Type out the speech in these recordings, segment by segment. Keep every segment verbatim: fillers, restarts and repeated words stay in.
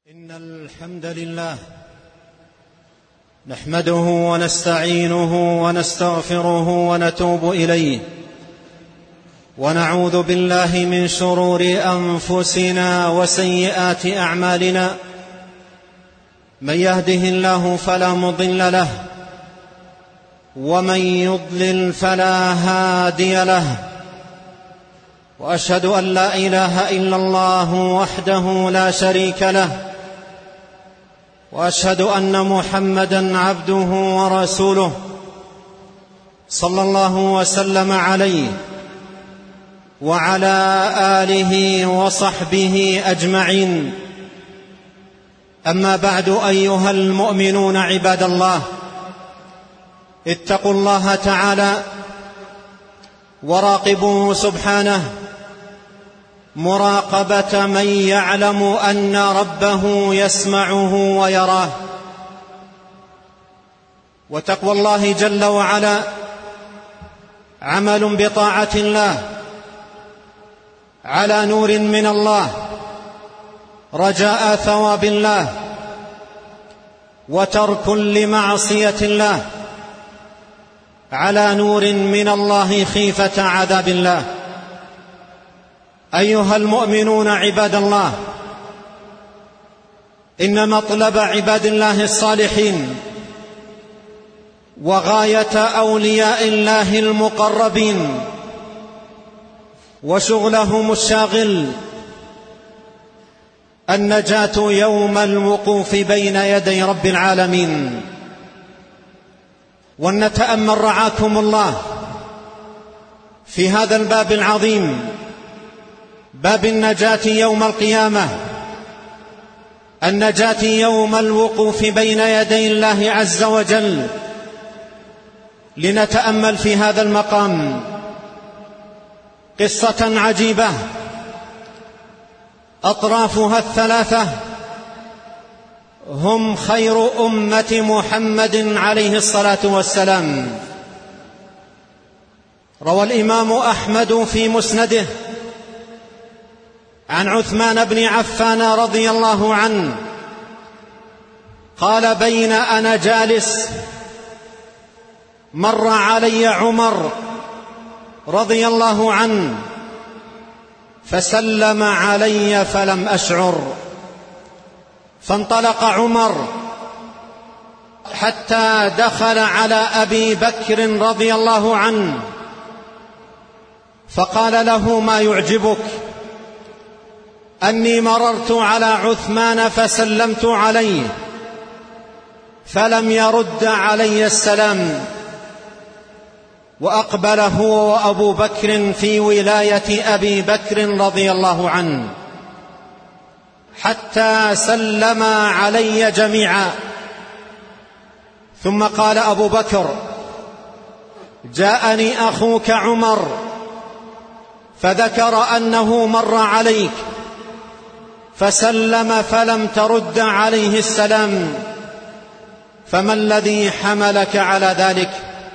إن الحمد لله نحمده ونستعينه ونستغفره ونتوب إليه، ونعوذ بالله من شرور أنفسنا وسيئات أعمالنا. من يهده الله فلا مضل له، ومن يضلل فلا هادي له. وأشهد أن لا إله إلا الله وحده لا شريك له، وأشهد أن محمدًا عبده ورسوله صلى الله وسلم عليه وعلى آله وصحبه أجمعين. أما بعد، أيها المؤمنون عباد الله، اتقوا الله تعالى وراقبوه سبحانه مراقبة من يعلم أن ربه يسمعه ويراه. وتقوى الله جل وعلا عمل بطاعة الله على نور من الله، رجاء ثواب الله، وترك لمعصية الله على نور من الله، خيفة عذاب الله. أيها المؤمنون عباد الله، إن مطلب عباد الله الصالحين وغاية أولياء الله المقربين وشغلهم الشاغل النجاة يوم الوقوف بين يدي رب العالمين. ولنتأمل رعاكم الله في هذا الباب العظيم، باب النجاة يوم القيامة، النجاة يوم الوقوف بين يدي الله عز وجل. لنتأمل في هذا المقام قصة عجيبة أطرافها الثلاثة هم خير أمة محمد عليه الصلاة والسلام. روى الإمام أحمد في مسنده عن عثمان بن عفان رضي الله عنه قال: بين أنا جالس مر علي عمر رضي الله عنه فسلم علي فلم أشعر، فانطلق عمر حتى دخل على أبي بكر رضي الله عنه فقال له: ما يعجبك؟ أني مررت على عثمان فسلمت عليه فلم يرد علي السلام. وأقبل هو وأبو بكر في ولاية أبي بكر رضي الله عنه حتى سلم علي جميعا. ثم قال أبو بكر: جاءني أخوك عمر فذكر أنه مر عليك فسلم فلم ترد عليه السلام، فما الذي حملك على ذلك؟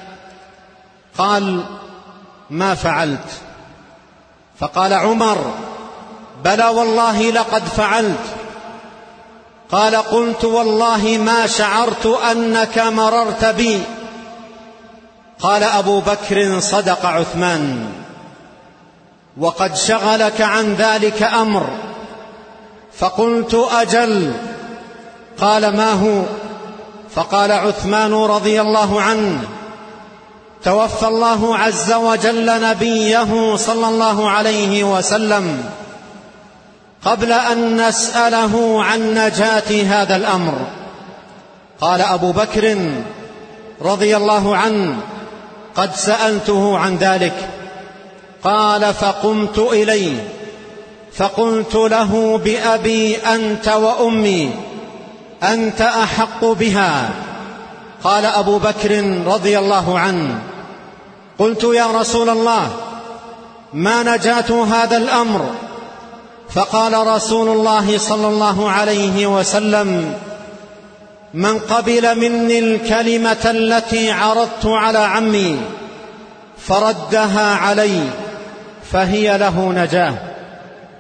قال: ما فعلت. فقال عمر: بلى والله لقد فعلت. قال: قلت والله ما شعرت أنك مررت بي. قال أبو بكر: صدق عثمان، وقد شغلك عن ذلك أمر. فقلت: أجل. قال: ما هو؟ فقال عثمان رضي الله عنه: توفى الله عز وجل نبيه صلى الله عليه وسلم قبل أن نسأله عن نجاة هذا الأمر. قال أبو بكر رضي الله عنه: قد سألته عن ذلك. قال: فقمت إليه فقلت له: بأبي أنت وأمي، أنت أحق بها. قال أبو بكر رضي الله عنه: قلت: يا رسول الله، ما نجاة هذا الأمر؟ فقال رسول الله صلى الله عليه وسلم: من قبل مني الكلمة التي عرضت على عمي فردها علي فهي له نجاة.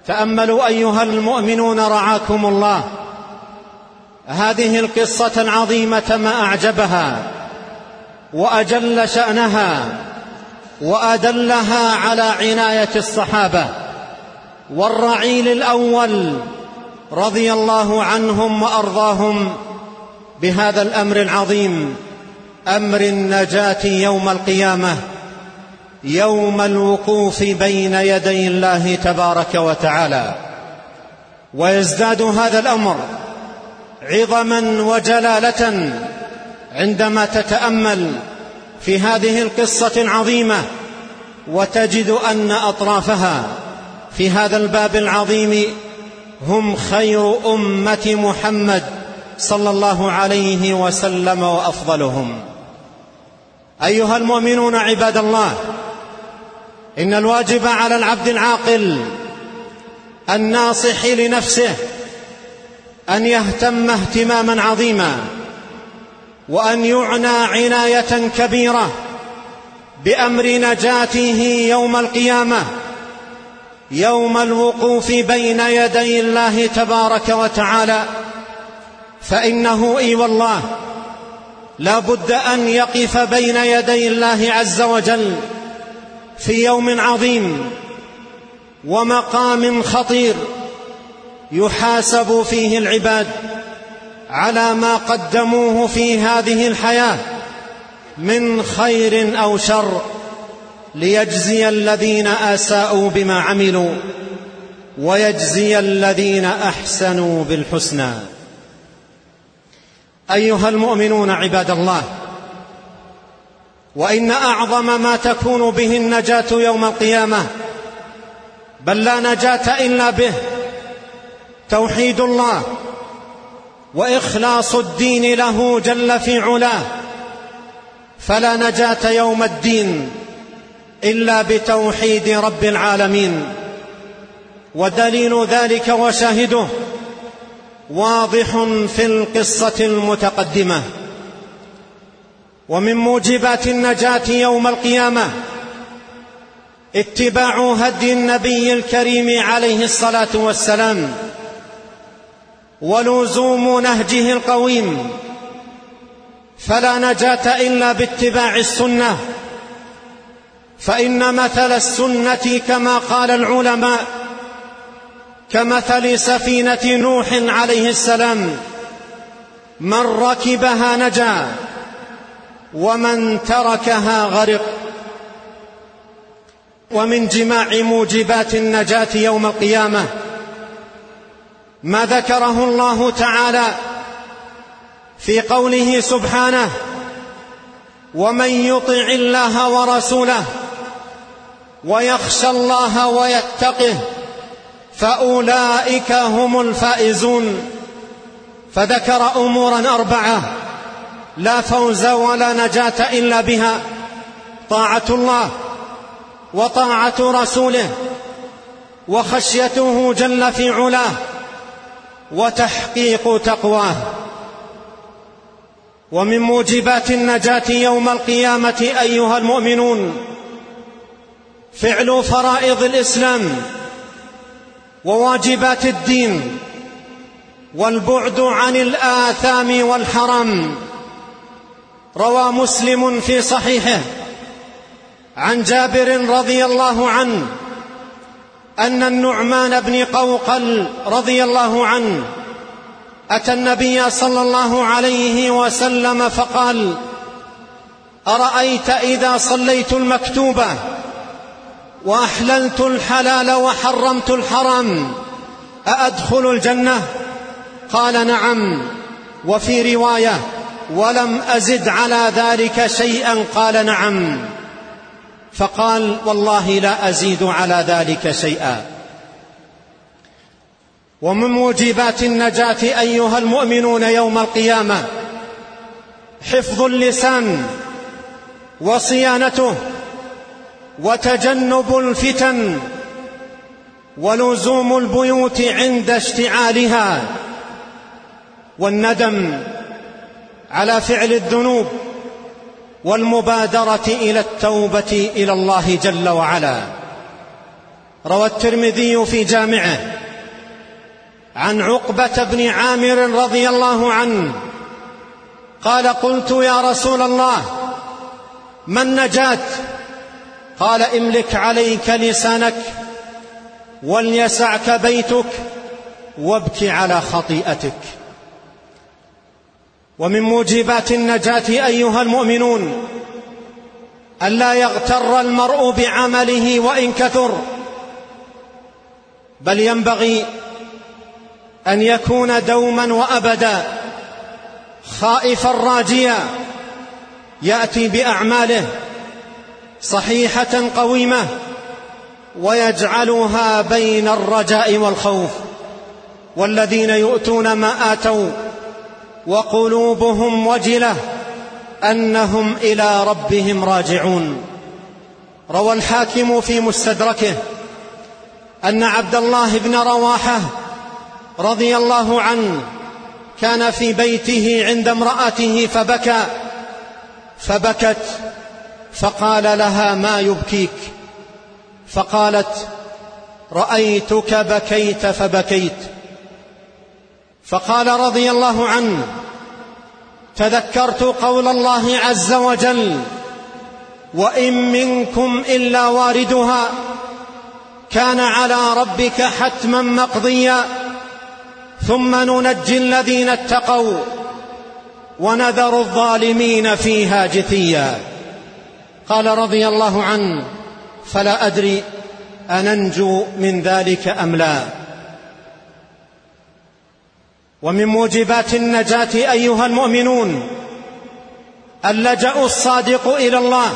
تأملوا أيها المؤمنون رعاكم الله هذه القصة العظيمة ما أعجبها وأجل شأنها وأدلها على عناية الصحابة والرعيل الأول رضي الله عنهم وأرضاهم بهذا الأمر العظيم، أمر النجاة يوم القيامة، يوم الوقوف بين يدي الله تبارك وتعالى. ويزداد هذا الأمر عظما وجلالة عندما تتأمل في هذه القصة العظيمة وتجد أن أطرافها في هذا الباب العظيم هم خير أمة محمد صلى الله عليه وسلم وأفضلهم. أيها المؤمنون عباد الله، إن الواجب على العبد العاقل الناصح لنفسه أن يهتم اهتماما عظيما وأن يعنى عناية كبيرة بأمر نجاته يوم القيامة، يوم الوقوف بين يدي الله تبارك وتعالى. فإنه إي والله لا بد أن يقف بين يدي الله عز وجل في يوم عظيم ومقام خطير يحاسب فيه العباد على ما قدموه في هذه الحياة من خير أو شر، ليجزي الذين أساءوا بما عملوا ويجزي الذين أحسنوا بالحسنى. أيها المؤمنون عباد الله، وإن أعظم ما تكون به النجاة يوم القيامة، بل لا نجاة إلا به، توحيد الله وإخلاص الدين له جل في علاه. فلا نجاة يوم الدين إلا بتوحيد رب العالمين، ودليل ذلك وشاهده واضح في القصة المتقدمة. ومن موجبات النجاة يوم القيامة اتباع هدي النبي الكريم عليه الصلاة والسلام ولزوم نهجه القويم. فلا نجاة إلا باتباع السنة، فإن مثل السنة كما قال العلماء كمثل سفينة نوح عليه السلام، من ركبها نجا ومن تركها غرق. ومن جماع موجبات النجاة يوم القيامة ما ذكره الله تعالى في قوله سبحانه: ومن يطع الله ورسوله ويخشى الله ويتقه فأولئك هم الفائزون. فذكر أمورا أربعة لا فوز ولا نجاة إلا بها: طاعة الله وطاعة رسوله وخشيته جل في علاه وتحقيق تقواه. ومن موجبات النجاة يوم القيامة أيها المؤمنون فعل فرائض الإسلام وواجبات الدين والبعد عن الآثام والحرام. روى مسلم في صحيحه عن جابر رضي الله عنه أن النعمان بن قوقل رضي الله عنه أتى النبي صلى الله عليه وسلم فقال: أرأيت إذا صليت المكتوبة وأحللت الحلال وحرمت الحرام أأدخل الجنة؟ قال: نعم. وفي رواية: ولم أزد على ذلك شيئا. قال: نعم. فقال: والله لا أزيد على ذلك شيئا. ومن موجبات النجاة أيها المؤمنون يوم القيامة حفظ اللسان وصيانته وتجنب الفتن ولزوم البيوت عند اشتعالها والندم على فعل الذنوب والمبادرة إلى التوبة إلى الله جل وعلا. روى الترمذي في جامعه عن عقبة بن عامر رضي الله عنه قال: قلت يا رسول الله ما النجاة؟ قال: املك عليك لسانك وليسعك بيتك وابك على خطيئتك. ومن موجبات النجاة أيها المؤمنون ألا يغتر المرء بعمله وإن كثر، بل ينبغي أن يكون دوما وأبدا خائفا راجيا يأتي بأعماله صحيحة قويمة ويجعلها بين الرجاء والخوف. والذين يؤتون ما آتوا وقلوبهم وجلة أنهم إلى ربهم راجعون. روى الحاكم في مستدركه أن عبد الله بن رواحة رضي الله عنه كان في بيته عند امرأته فبكى فبكت فقال لها: ما يبكيك؟ فقالت: رأيتك بكيت فبكيت. فقال رضي الله عنه: تذكرت قول الله عز وجل: وإن منكم إلا واردها كان على ربك حتما مقضيا ثم ننجي الذين اتقوا ونذر الظالمين فيها جثيا. قال رضي الله عنه: فلا أدري أننجو من ذلك أم لا. ومن موجبات النجاة أيها المؤمنون اللجأ الصادق إلى الله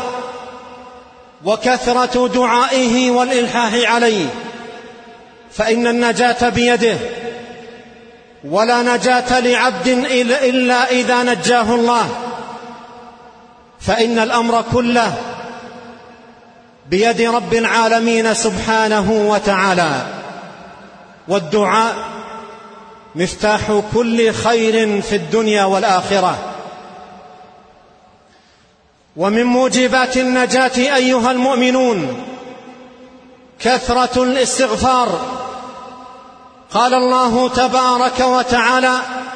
وكثرة دعائه والإلحاح عليه، فإن النجاة بيده، ولا نجاة لعبد إلا إذا نجاه الله، فإن الأمر كله بيد رب العالمين سبحانه وتعالى. والدعاء مفتاح كل خير في الدنيا والآخرة. ومن موجبات النجاة أيها المؤمنون كثرة الاستغفار. قال الله تبارك وتعالى: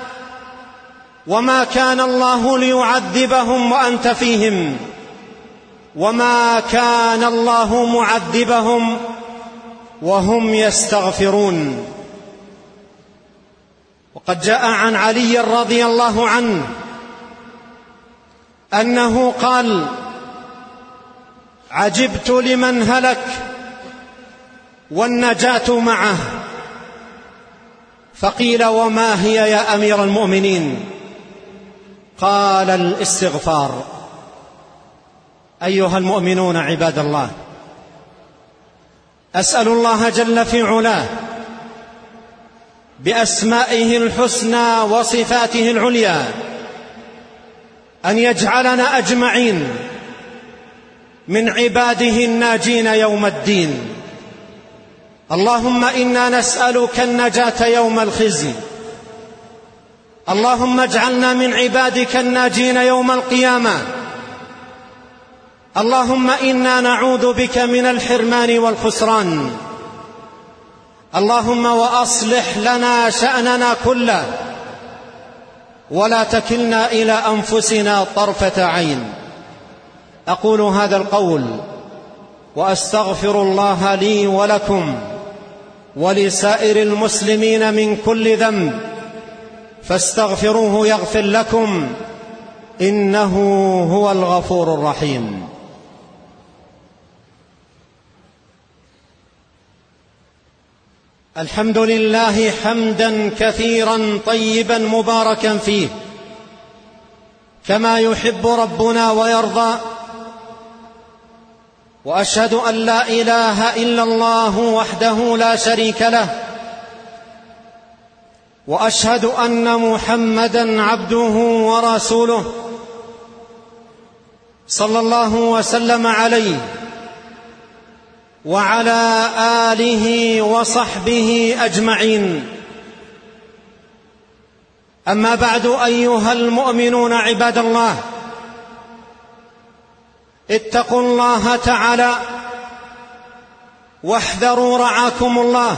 وما كان الله ليعذبهم وأنت فيهم وما كان الله معذبهم وهم يستغفرون. وقد جاء عن علي رضي الله عنه أنه قال: عجبت لمن هلك والنجاة معه. فقيل: وما هي يا أمير المؤمنين؟ قال: الاستغفار. أيها المؤمنون عباد الله، أسأل الله جل في علاه بأسمائه الحسنى وصفاته العليا أن يجعلنا أجمعين من عباده الناجين يوم الدين. اللهم إنا نسألك النجاة يوم الخزي. اللهم اجعلنا من عبادك الناجين يوم القيامة. اللهم إنا نعوذ بك من الحرمان والخسران. اللهم وأصلح لنا شأننا كله ولا تكلنا إلى أنفسنا طرفة عين. أقول هذا القول وأستغفر الله لي ولكم ولسائر المسلمين من كل ذنب، فاستغفروه يغفر لكم، إنه هو الغفور الرحيم. الحمد لله حمدا كثيرا طيبا مباركا فيه كما يحب ربنا ويرضى. وأشهد أن لا إله إلا الله وحده لا شريك له، وأشهد أن محمدا عبده ورسوله صلى الله وسلم عليه وعلى آله وصحبه أجمعين. أما بعد أيها المؤمنون عباد الله، اتقوا الله تعالى واحذروا رعاكم الله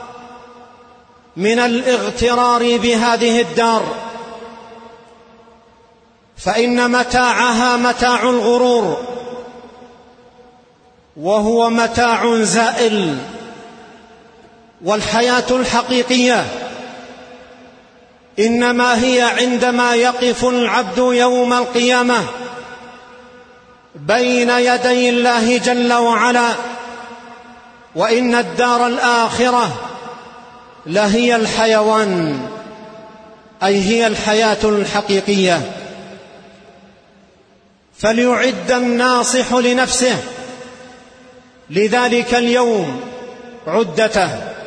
من الاغترار بهذه الدار، فإن متاعها متاع الغرور، وهو متاع زائل. والحياة الحقيقية إنما هي عندما يقف العبد يوم القيامة بين يدي الله جل وعلا، وإن الدار الآخرة لهي الحيوان، أي هي الحياة الحقيقية. فليعد الناصح لنفسه لذلك اليوم عدته،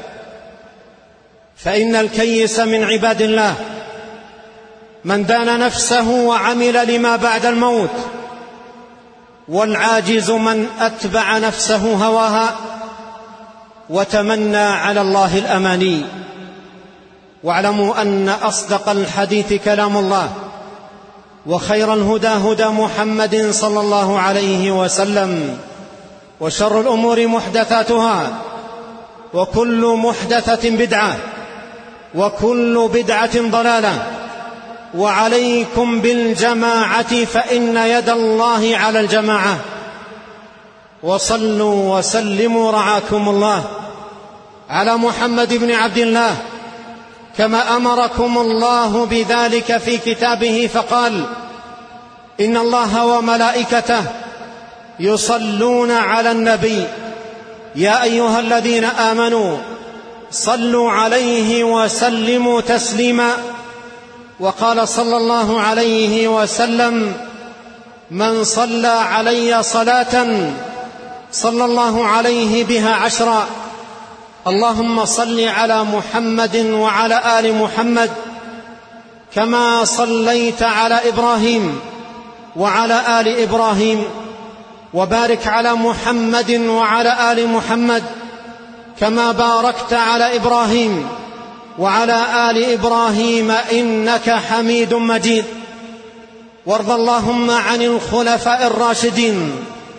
فإن الكيس من عباد الله من دان نفسه وعمل لما بعد الموت، والعاجز من أتبع نفسه هواها وتمنى على الله الأماني. واعلموا أن أصدق الحديث كلام الله، وخير الهدى هدى محمد صلى الله عليه وسلم، وشر الأمور محدثاتها، وكل محدثة بدعة، وكل بدعة ضلالة. وعليكم بالجماعة فإن يد الله على الجماعة. وصلوا وسلموا رعاكم الله على محمد بن عبد الله كما أمركم الله بذلك في كتابه، فقال: إن الله وملائكته يصلون على النبي يا أيها الذين آمنوا صلوا عليه وسلموا تسليما. وقال صلى الله عليه وسلم: من صلى علي صلاة صلى الله عليه بها عشرا. اللهم صل على محمد وعلى آل محمد كما صليت على إبراهيم وعلى آل إبراهيم، وبارك على محمد وعلى آل محمد كما باركت على إبراهيم وعلى آل إبراهيم إنك حميد مجيد. وارض اللهم عن الخلفاء الراشدين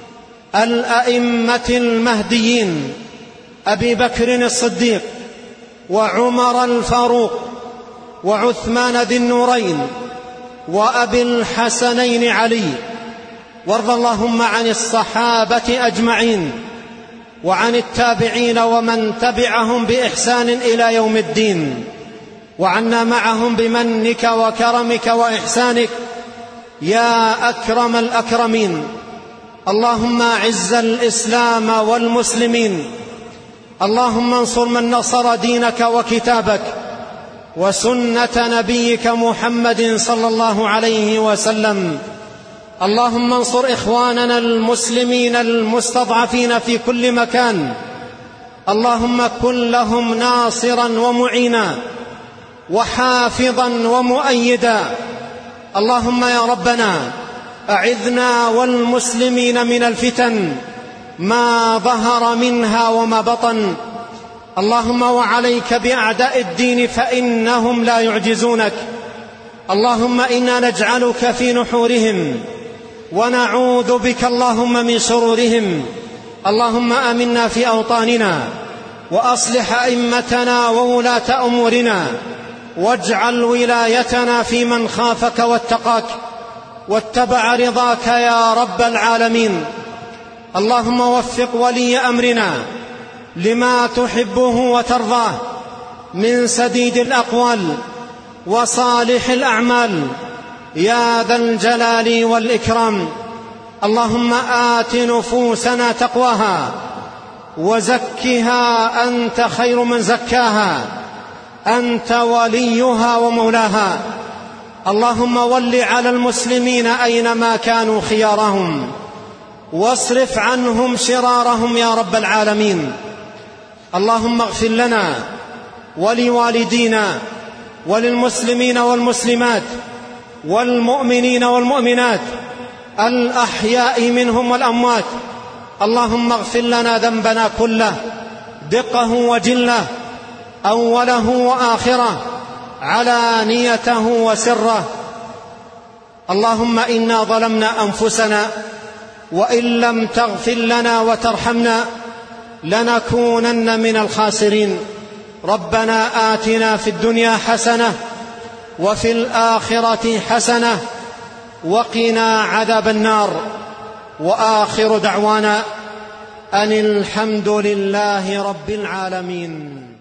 الأئمة المهديين أبي بكر الصديق وعمر الفاروق وعثمان ذي النورين وأبي الحسنين علي. وارض اللهم عن الصحابة أجمعين وعن التابعين ومن تبعهم بإحسان إلى يوم الدين، وعنا معهم بمنك وكرمك وإحسانك يا أكرم الأكرمين. اللهم أعز الإسلام والمسلمين، اللهم انصر من نصر دينك وكتابك وسنة نبيك محمد صلى الله عليه وسلم. اللهم انصر إخواننا المسلمين المستضعفين في كل مكان، اللهم كن لهم ناصرا ومعينا وحافظا ومؤيدا. اللهم يا ربنا أعذنا والمسلمين من الفتن ما ظهر منها وما بطن. اللهم وعليك بأعداء الدين فإنهم لا يعجزونك. اللهم إنا نجعلك في نحورهم ونعوذ بك اللهم من شرورهم. اللهم آمنا في أوطاننا وأصلح أئمتنا وولاة أمورنا، واجعل ولايتنا في من خافك واتقاك واتبع رضاك يا رب العالمين. اللهم وفق ولي أمرنا لما تحبه وترضاه من سديد الأقوال وصالح الأعمال يا ذا الجلال والإكرام. اللهم آت نفوسنا تقواها وزكها أنت خير من زكاها، أنت وليها ومولاها. اللهم ول على المسلمين أينما كانوا خيارهم، واصرف عنهم شرارهم يا رب العالمين. اللهم اغفر لنا ولوالدينا وللمسلمين والمسلمات والمؤمنين والمؤمنات الأحياء منهم والأموات. اللهم اغفر لنا ذنبنا كله دقه وجله، أوله وآخره، علانيته وسره. اللهم إنا ظلمنا أنفسنا وإن لم تغفر لنا وترحمنا لنكونن من الخاسرين. ربنا آتنا في الدنيا حسنة وفي الآخرة حسنة وقنا عذاب النار. وآخر دعوانا أن الحمد لله رب العالمين.